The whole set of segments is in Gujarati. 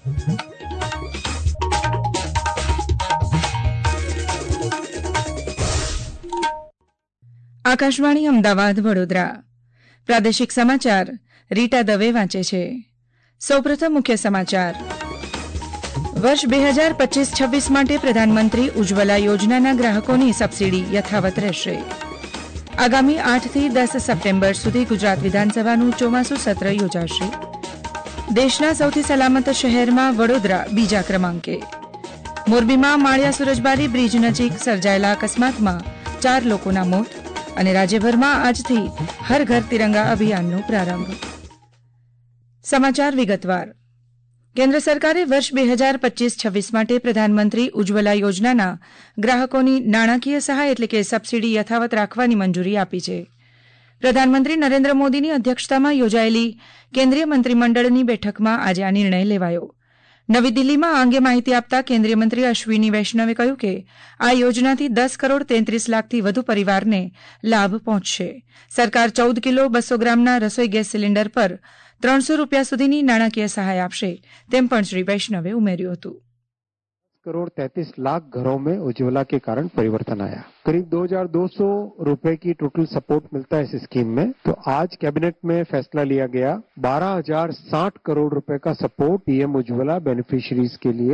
આકાશવાણી અમદાવાદ વડોદરા પ્રાદેશિક સમાચાર રીટા દવે વાંચે છે. સૌપ્રથમ મુખ્ય સમાચાર. વર્ષ 2025-26 માટે પ્રધાનમંત્રી ઉજ્જવલા યોજનાના ગ્રાહકોની સબસીડી યથાવત રહેશે. આગામી 8 થી 10 સપ્ટેમ્બર સુધી ગુજરાત વિધાનસભાનું ચોમાસું સત્ર યોજાશે. દેશના સૌથી સલામત શહેરમાં વડોદરા બીજા ક્રમાંકે. મોરબીમાં માળિયા સુરજબારી બ્રિજ નજીક સર્જાયેલા અકસ્માતમાં 4 લોકોના મોત અને રાજ્યભરમાં આજથી હર ઘર તિરંગા અભિયાનનો પ્રારંભ. સમાચાર વિગતવાર. કેન્દ્ર સરકારે વર્ષ 2025-26 માટે પ્રધાનમંત્રી ઉજ્જવલા યોજનાના ગ્રાહકોની નાણાકીય સહાય એટલે કે સબસીડી યથાવત રાખવાની મંજૂરી આપી છે. પ્રધાનમંત્રી નરેન્દ્ર મોદીની અધ્યક્ષતામાં યોજાયેલી કેન્દ્રીય મંત્રીમંડળની બેઠકમાં આજે આ નિર્ણય લેવાયો. નવી દિલ્હીમાં આ અંગે માહિતી આપતા કેન્દ્રીય મંત્રી અશ્વિની વૈષ્ણવે કહ્યું કે આ યોજનાથી 10 કરોડ 33 લાખથી વધુ પરિવારને લાભ પહોંચશે. સરકાર 14 કિલો 200 ગ્રામના રસોઈ ગેસ સિલિન્ડર પર 300 રૂપિયા સુધીની નાણાકીય સહાય આપશે તેમ પણ શ્રી વૈષ્ણવે ઉમેર્યું હતું. करोड़ 33 लाख घरों में उज्ज्वला के कारण परिवर्तन आया. करीब 2200 रुपए की टोटल सपोर्ट मिलता है इस स्कीम में. तो आज कैबिनेट में फैसला लिया गया 12,060 करोड़ रुपए का सपोर्ट पीएम उज्ज्वला बेनिफिशियरीज के लिए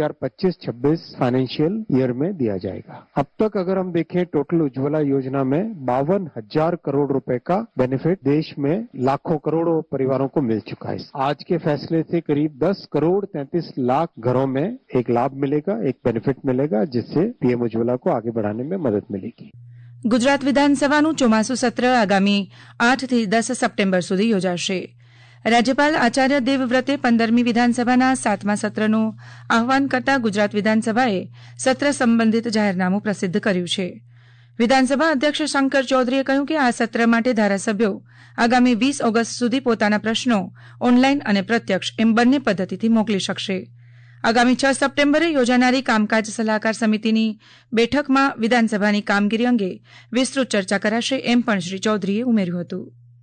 2025-26 फाइनेंशियल ईयर में दिया जाएगा. अब तक अगर हम देखें टोटल उज्ज्वला योजना में 52,000 करोड़ रुपए का बेनिफिट देश में लाखों करोड़ों परिवारों को मिल चुका है. आज के फैसले से करीब 10 करोड़ 33 लाख घरों में एक लाभ मिलेगा, एक बेनिफिट मिलेगा, जिससे पीएम उज्ज्वला को आगे बढ़ाने में मदद मिलेगी. ગુજરાત વિધાનસભાનું ચોમાસું સત્ર આગામી 8 થી 10 સપ્ટેમ્બર સુધી યોજાશે. રાજ્યપાલ આચાર્ય દેવવ્રતે 15મી વિધાનસભાના 7મા સત્રનું આહવાન કરતા ગુજરાત વિધાનસભાએ સત્ર સંબંધિત જાહેરનામું પ્રસિદ્ધ કર્યું છે. વિધાનસભા અધ્યક્ષ શંકર ચૌધરીએ કહ્યું કે આ સત્ર માટે ધારાસભ્યો આગામી 20 ઓગસ્ટ સુધી પોતાના પ્રશ્નો ઓનલાઈન અને પ્રત્યક્ષ એમ બંને પદ્ધતિથી મોકલી શકશે. આગામી 6 સપ્ટેમ્બરે યોજાનારી કામકાજ સલાહકાર સમિતિની બેઠકમાં વિધાનસભાની કામગીરી અંગે વિસ્તૃત ચર્ચા કરાશે એમ પણ શ્રી ચૌધરીએ ઉમેર્યું હતું.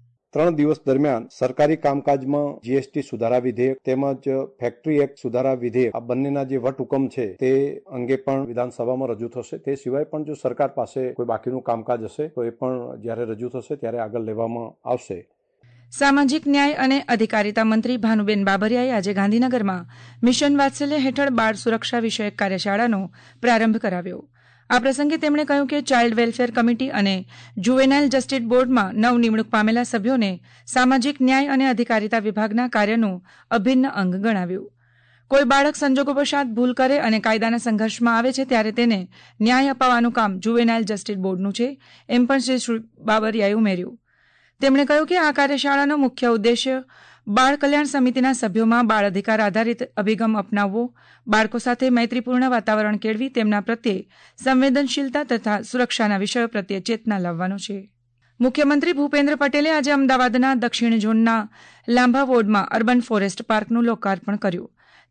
3 દિવસ દરમિયાન સરકારી કામકાજમાં જીએસટી સુધારા વિધેયક તેમજ ફેક્ટરી એક્ટ સુધારા વિધેયક આ બંનેના જે વટહુકમ છે તે અંગે પણ વિધાનસભામાં રજૂ થશે. તે સિવાય પણ જો સરકાર પાસે કોઈ બાકીનું કામકાજ હશે તો એ પણ જ્યારે રજૂ થશે ત્યારે આગળ લેવામાં આવશે. સામાજિક ન્યાય અને અધિકારીતા મંત્રી ભાનુબેન બાબરિયાએ આજે ગાંધીનગરમાં મિશન વાત્સલ્ય હેઠળ બાળ સુરક્ષા વિષયક કાર્યશાળાનો પ્રારંભ કરાવ્યો. આ પ્રસંગે તેમણે કહ્યું કે ચાઇલ્ડ વેલફેર કમિટી અને જુવેનાઇલ જસ્ટિસ બોર્ડમાં નવનિમણૂક પામેલા સભ્યોને સામાજિક ન્યાય અને અધિકારીતા વિભાગના કાર્યનું અભિન્ન અંગ ગણાવ્યું. કોઈ બાળક સંજોગોવશાત ભૂલ કરે અને કાયદાના સંઘર્ષમાં આવે છે ત્યારે તેને ન્યાય અપાવવાનું કામ જુવેનાઇલ જસ્ટિસ બોર્ડનું છે એમ પણ શ્રી બાબરિયાએ ઉમેર્યું. તેમણે કહ્યું કે આ કાર્યશાળાનો મુખ્ય ઉદ્દેશ્ય બાળ કલ્યાણ સમિતિના સભ્યોમાં બાળ અધિકાર આધારિત અભિગમ અપનાવવો, બાળકો સાથે મૈત્રીપૂર્ણ વાતાવરણ કેળવી તેમના પ્રત્યે સંવેદનશીલતા તથા સુરક્ષાના વિષયો પ્રત્યે ચેતના લાવવાનો છે. મુખ્યમંત્રી ભૂપેન્દ્ર પટેલે આજે અમદાવાદના દક્ષિણ ઝોનના લાંભા વોર્ડમાં અર્બન ફોરેસ્ટ પાર્કનું લોકાર્પણ કર્યું.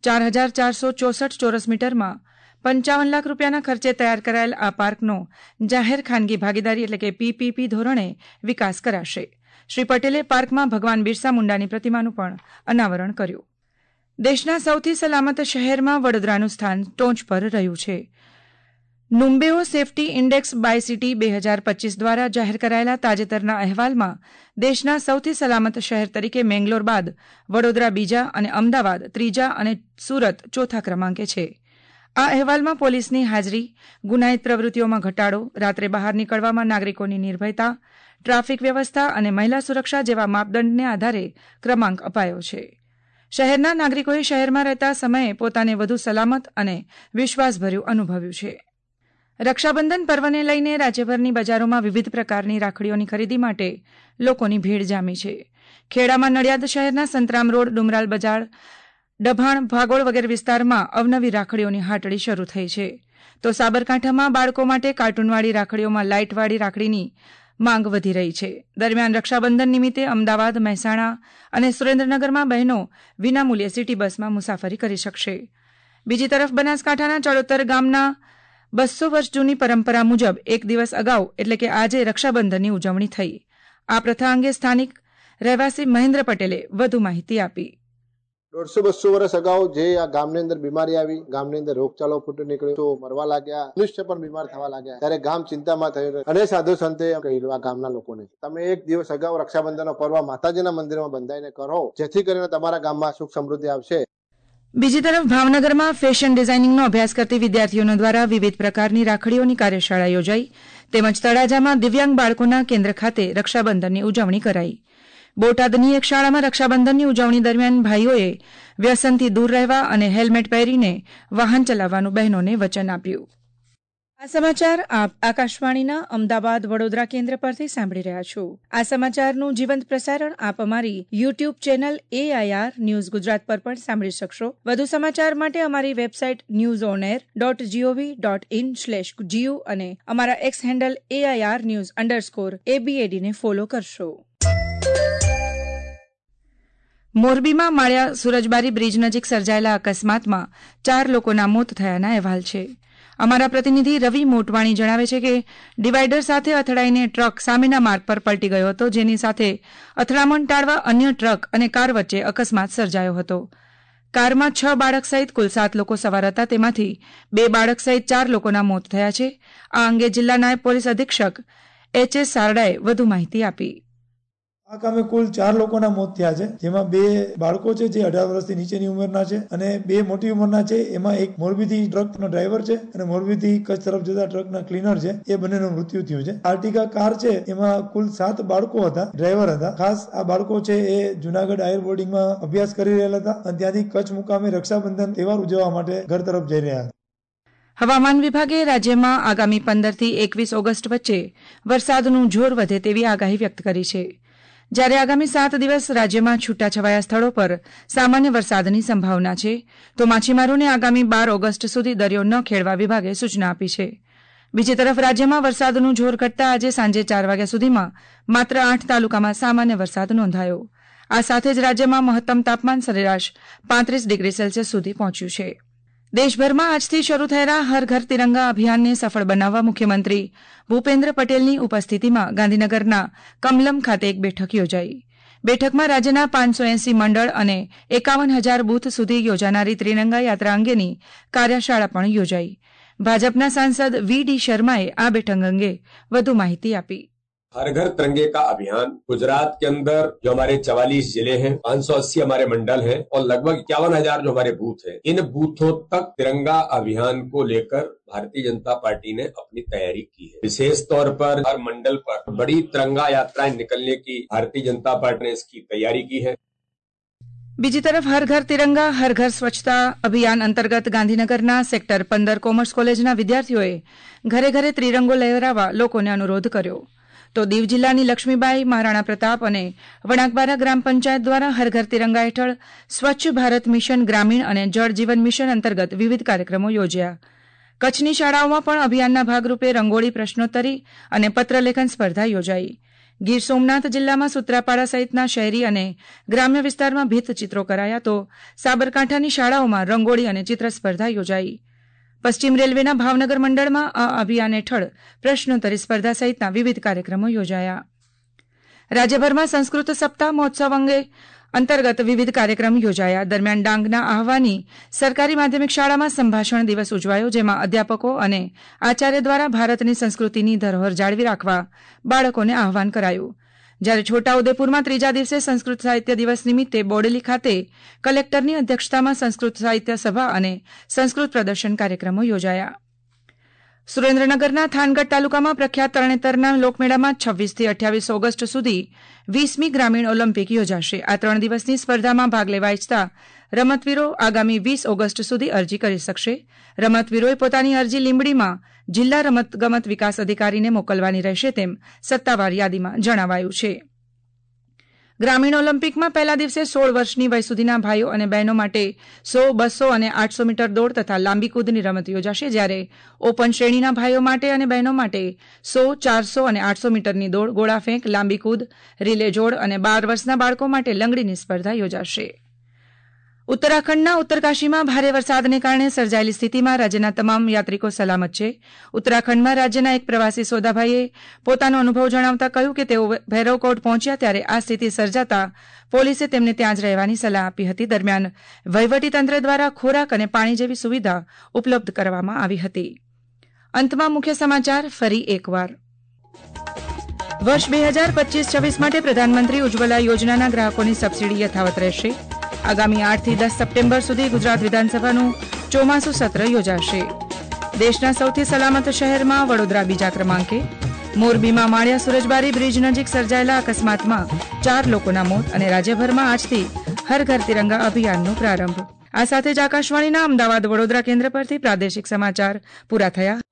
4,464 ચોરસ મીટરમાં 55 લાખ રૂપિયાના ખર્ચે તૈયાર કરાયેલ આ પાર્કનો જાહેર ખાનગી ભાગીદારી એટલે કે પીપીપી ધોરણે વિકાસ કરાશે. શ્રી પટેલે પાર્કમાં ભગવાન બિરસા મુંડાની પ્રતિમાનું પણ અનાવરણ કર્યું. દેશના સૌથી સલામત શહેરમાં વડોદરાનું સ્થાન ટોચ પર રહ્યું છે. Numbeo safety index by city 2025 દ્વારા જાહેર કરાયેલા તાજેતરના અહેવાલમાં દેશના સૌથી સલામત શહેર તરીકે મેંગલોર બાદ વડોદરા બીજા અને અમદાવાદ ત્રીજા અને સુરત ચોથા ક્રમાંકે છે. આ અહેવાલમાં પોલીસની હાજરી, ગુનાહિત પ્રવૃત્તિઓમાં ઘટાડો, રાત્રે બહાર નીકળવામાં નાગરિકોની નિર્ભયતા, ટ્રાફિક વ્યવસ્થા અને મહિલા સુરક્ષા જેવા માપદંડને આધારે ક્રમાંક અપાયો છે. શહેરના નાગરિકોએ શહેરમાં રહેતા સમયે પોતાને વધુ સલામત અને વિશ્વાસભર્યું અનુભવ્યું છે. રક્ષાબંધન પર્વને લઈને રાજ્યભરની બજારોમાં વિવિધ પ્રકારની રાખડીઓની ખરીદી માટે લોકોની ભીડ જામી છે. ખેડામાં નડિયાદ શહેરના સંતરામ રોડ, ડુમરાલ બજાર, ડભાણ, ભાગોળ વગેરે વિસ્તારમાં અવનવી રાખડીઓની હાટડી શરૂ થઈ છે. તો સાબરકાંઠામાં બાળકો માટે કાર્ટૂનવાળી રાખડીઓમાં લાઇટવાળી રાખડીની માંગ વધી રહી છે. દરમિયાન રક્ષાબંધન નિમિત્તે અમદાવાદ, મહેસાણા અને સુરેન્દ્રનગરમાં બહેનો વિનામૂલ્યે સિટી બસમાં મુસાફરી કરી શકશે. બીજી તરફ બનાસકાંઠાના ચડોતર ગામના 200 વર્ષ જૂની પરંપરા મુજબ એક દિવસ અગાઉ એટલે કે આજે રક્ષાબંધનની ઉજવણી થઈ. આ પ્રથા અંગે સ્થાનિક રહેવાસી મહેન્દ્ર પટેલે વધુ માહિતી આપી. 150-200 વર્ષ અગાઉ જે આ ગામની અંદર બીમારી આવી, ગામની અંદર રોગચાળો ફૂટી નીકળ્યો, તો મરવા લાગ્યા, મનુષ્ય પણ બીમાર થવા લાગ્યા, ત્યારે ગામ ચિંતામાં થયું અને સાધુ સંતે કહ્યું આ ગામના લોકોને, તમે એક દિવસ અગાઉ રક્ષાબંધનનો પર્વ માતાજીના મંદિરમાં બંધાઈને કરો, જેથી કરીને તમારા ગામમાં સુખ સમૃદ્ધિ આવશે. બીજી તરફ ભાવનગરમાં ફેશન ડિઝાઇનિંગનો અભ્યાસ કરતી વિદ્યાર્થીઓનો દ્વારા વિવિધ પ્રકારની રાખડીઓની કાર્યશાળા યોજાઈ, તેમજ તળાજામાં દિવ્યાંગ બાળકોના કેન્દ્ર ખાતે રક્ષાબંધનની ઉજવણી કરાઈ. બોટાદની એક શાળામાં રક્ષાબંધનની ઉજવણી દરમિયાન ભાઈઓએ વ્યસનથી દૂર રહેવા અને હેલ્મેટ પહેરીને વાહન ચલાવવાનું બહેનોને વચન આપ્યું. આ સમાચાર આપ આકાશવાણીના અમદાવાદ વડોદરા કેન્દ્ર પરથી સાંભળી રહ્યા છો. આ સમાચારનું જીવંત પ્રસારણ આપ અમારી YouTube channel AIR news Gujarat પર પણ સાંભળી શકશો. વધુ સમાચાર માટે અમારી વેબસાઇટ newsonair.gov.in/gu અને અમારા એક્સ હેન્ડલ AIR_news_ABAD ને ફોલો કરશો. મોરબીમાં માળિયા સુરજબારી બ્રિજ નજીક સર્જાયેલા અકસ્માતમાં 4 લોકોના મોત થયાના અહેવાલ છે. અમારા પ્રતિનિધિ રવિ મોટવાણી જણાવે છે કે ડિવાઈડર સાથે અથડાઈને ટ્રક સામેના માર્ગ પર પલટી ગયો હતો, જેની સાથે અથડામણ ટાળવા અન્ય ટ્રક અને કાર વચ્ચે અકસ્માત સર્જાયો હતો. કારમાં 6 બાળક સહિત કુલ 7 લોકો સવાર હતા, તેમાંથી 2 બાળક સહિત 4 લોકોના મોત થયા છે. આ અંગે જિલ્લા નાયબ પોલીસ અધિક્ષક HS સારડાએ વધુ માહિતી આપી. આ કામે કુલ 4 લોકોના મોત થયા છે, જેમાં 2 બાળકો છે જે 18 વર્ષથી નીચેની ઉંમરના છે અને 2 મોટી ઉંમરના છે. એમાં એક મોરબીથી ટ્રકનો ડ્રાઈવર છે અને મોરબીથી કચ્છ તરફ જતા ટ્રકના ક્લીનર છે. એ બંનેનું મૃત્યુ થયું છે. આર્ટિકા કાર છે એમાં કુલ 7 બાળકો હતા, ડ્રાઈવર હતા. ખાસ આ બાળકો છે એ જુનાગઢ આયર બોર્ડિંગમાં અભ્યાસ કરી રહેલા હતા અને ત્યાંથી કચ્છ મુકામે રક્ષાબંધન તહેવાર ઉજવવા માટે ઘર તરફ જઈ રહ્યા હતા. હવામાન વિભાગે રાજ્યમાં આગામી 15 થી 21 ઓગસ્ટ વચ્ચે વરસાદનું જોર વધે તેવી આગાહી વ્યક્ત કરી છે. જ્યારે આગામી 7 દિવસ રાજ્યમાં છૂટાછવાયા સ્થળો પર સામાન્ય વરસાદની સંભાવના છે, તો માછીમારોને આગામી 12 ઓગસ્ટ સુધી દરિયો ન ખેડવા વિભાગે સૂચના આપી છે. બીજી તરફ રાજ્યમાં વરસાદનું જોર ઘટતા આજે સાંજે 4 વાગ્યા સુધીમાં માત્ર 8 તાલુકામાં સામાન્ય વરસાદ નોંધાયો. આ સાથે જ રાજ્યમાં મહત્તમ તાપમાન સરેરાશ 35 ડિગ્રી સેલ્સિયસ સુધી પહોંચ્યું છે. દેશભરમાં આજથી શરૂ થયેલા હર ઘર તિરંગા અભિયાનને સફળ બનાવવા મુખ્યમંત્રી ભૂપેન્દ્ર પટેલની ઉપસ્થિતિમાં ગાંધીનગરના કમલમ ખાતે એક બેઠક યોજાઈ. બેઠકમાં રાજ્યના 580 મંડળ અને 51,000 બૂથ સુધી યોજાનારી ત્રિરંગા યાત્રા અંગેની કાર્યશાળા પણ યોજાઈ. ભાજપના સાંસદ VD શર્માએ આ બેઠક અંગે વધુ માહિતી આપી. हर घर तिरंगे का अभियान गुजरात के अंदर जो हमारे 44 जिले हैं, 580 हमारे मंडल हैं और लगभग 51,000 जो हमारे बूथ हैं, इन बूथों तक तिरंगा अभियान को लेकर भारतीय जनता पार्टी ने अपनी तैयारी की है. विशेष तौर पर हर मंडल पर बड़ी तिरंगा यात्राएं निकलने की भारतीय जनता पार्टी ने इसकी तैयारी की है. બીજી તરફ હર ઘર તિરંગા હર ઘર સ્વચ્છતા અભિયાન અંતર્ગત ગાંધીનગરના સેક્ટર 15 કોમર્સ કોલેજના વિદ્યાર્થીઓએ ઘરે ઘરે ત્રિરંગો લહેરાવવા લોકોને અનુરોધ કર્યો. તો દીવ જિલ્લાની લક્ષ્મીબાઈ, મહારાણા પ્રતાપ અને વણાકબારા ગ્રામ પંચાયત દ્વારા હર ઘર તિરંગા હેઠળ સ્વચ્છ ભારત મિશન ગ્રામીણ અને જળ જીવન મિશન અંતર્ગત વિવિધ કાર્યક્રમો યોજ્યા. કચ્છની શાળાઓમાં પણ અભિયાનના ભાગરૂપે રંગોળી, પ્રશ્નોત્તરી અને પત્રલેખન સ્પર્ધા યોજાઈ. ગીર સોમનાથ જિલ્લામાં સૂત્રાપાડા સહિતના શહેરી અને ગ્રામ્ય વિસ્તારમાં ભીંતચિત્રો કરાયા, તો સાબરકાંઠાની શાળાઓમાં રંગોળી અને ચિત્ર સ્પર્ધા યોજાઈ. પશ્ચિમ રેલવેના ભાવનગર મંડળમાં આ અભિયાન હેઠળ પ્રશ્નોત્તરી સ્પર્ધા સહિતના વિવિધ કાર્યક્રમો યોજાયા. રાજ્યભરમાં સંસ્કૃત સપ્તાહ મહોત્સવ અંતર્ગત વિવિધ કાર્યક્રમ યોજાયા. દરમિયાન ડાંગના આહવાની સરકારી માધ્યમિક શાળામાં સંભાષણ દિવસ ઉજવાયો, જેમાં અધ્યાપકો અને આચાર્ય દ્વારા ભારતની સંસ્કૃતિની ધરોહર જાળવી રાખવા બાળકોને આહવાન કરાયું. જ્યારે છોટાઉદેપુરમાં 3જા દિવસે સંસ્કૃત સાહિત્ય દિવસ નિમિત્તે બોડેલી ખાતે કલેક્ટરની અધ્યક્ષતામાં સંસ્કૃત સાહિત્ય સભા અને સંસ્કૃત પ્રદર્શન કાર્યક્રમો યોજાયા. સુરેન્દ્રનગરના થાનગઢ તાલુકામાં પ્રખ્યાત તરણેતરના લોકમેળામાં 26 થી 28 ઓગસ્ટ સુધી 20મી ગ્રામીણ ઓલિમ્પિક યોજાશે. આ 3 દિવસની સ્પર્ધામાં ભાગ લેવા ઇચ્છતા રમતવીરો આગામી 20 ઓગસ્ટ સુધી અરજી કરી શકશે. રમતવીરોએ પોતાની અરજી લીંબડીમાં જિલ્લા રમતગમત વિકાસ અધિકારીને મોકલવાની રહેશે, તેમ સત્તાવાર યાદીમાં જણાવાયું છે. ગ્રામીણ ઓલિમ્પિકમાં પહેલા દિવસે 16 વર્ષની વય સુધીના ભાઈઓ અને બહેનો માટે 100, 200 અને 800 મીટર દોડ તથા લાંબી કૂદની રમત યોજાશે. જ્યારે ઓપન શ્રેણીના ભાઈઓ માટે અને બહેનો માટે 100, 400 અને 800 મીટરની દોડ, ગોળાફેંક, લાંબી કૂદ, રીલે જોડ અને 12 વર્ષના બાળકો માટે લંગડીની સ્પર્ધા યોજાશે. ઉત્તરાખંડના ઉત્તરકાશીમાં ભારે વરસાદને કારણે સર્જાયેલી સ્થિતિમાં રાજ્યના તમામ યાત્રિકો સલામત છે. ઉત્તરાખંડમાં રાજ્યના એક પ્રવાસી સોદાભાઈએ પોતાનો અનુભવ જણાવતા કહ્યું કે તેઓ ભૈરવકોટ પહોંચ્યા ત્યારે આ સ્થિતિ સર્જાતા પોલીસે તેમને ત્યાં જ રહેવાની સલાહ આપી હતી. દરમિયાન વહીવટીતંત્ર દ્વારા ખોરાક અને પાણી જેવી સુવિધા ઉપલબ્ધ કરવામાં આવી હતી. અંતમાં મુખ્ય સમાચાર ફરી એકવાર. વર્ષ 2025-26 માટે પ્રધાનમંત્રી ઉજ્જવલા યોજનાના ગ્રાહકોની સબસીડી યથાવત રહેશે. આગામી 8 થી 10 સપ્ટેમ્બર સુધી ગુજરાત વિધાનસભાનું ચોમાસું સત્ર યોજાશે. દેશના સૌથી સલામત શહેરમાં વડોદરા બીજા ક્રમાંકે. મોરબીમાં માળિયા સુરજબારી બ્રિજ નજીક સર્જાયેલા અકસ્માતમાં 4 લોકોના મોત અને રાજ્યભરમાં આજથી હર ઘર તિરંગા અભિયાનનો પ્રારંભ. આ સાથે જ આકાશવાણીના અમદાવાદ વડોદરા કેન્દ્ર પરથી પ્રાદેશિક સમાચાર પૂરા થયા.